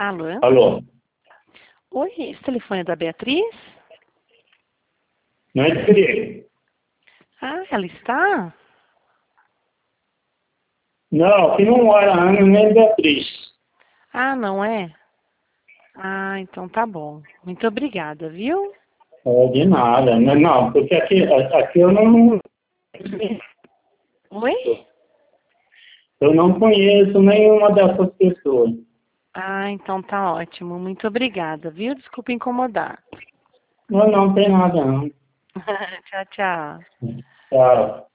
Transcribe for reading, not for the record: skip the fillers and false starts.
Alô? Alô? Oi, esse telefone é da Beatriz? Não é dele? Ah, ela está? Não, aqui não mora a Ana nem Beatriz. Ah, não é? Ah, então tá bom. Muito obrigada, viu? É, de nada. Não, porque aqui Oi? eu não conheço nenhuma dessas pessoas. Ah, então tá ótimo. Muito obrigada, viu? Desculpa incomodar. Não, não tem nada, não. Tchau, tchau. Tchau.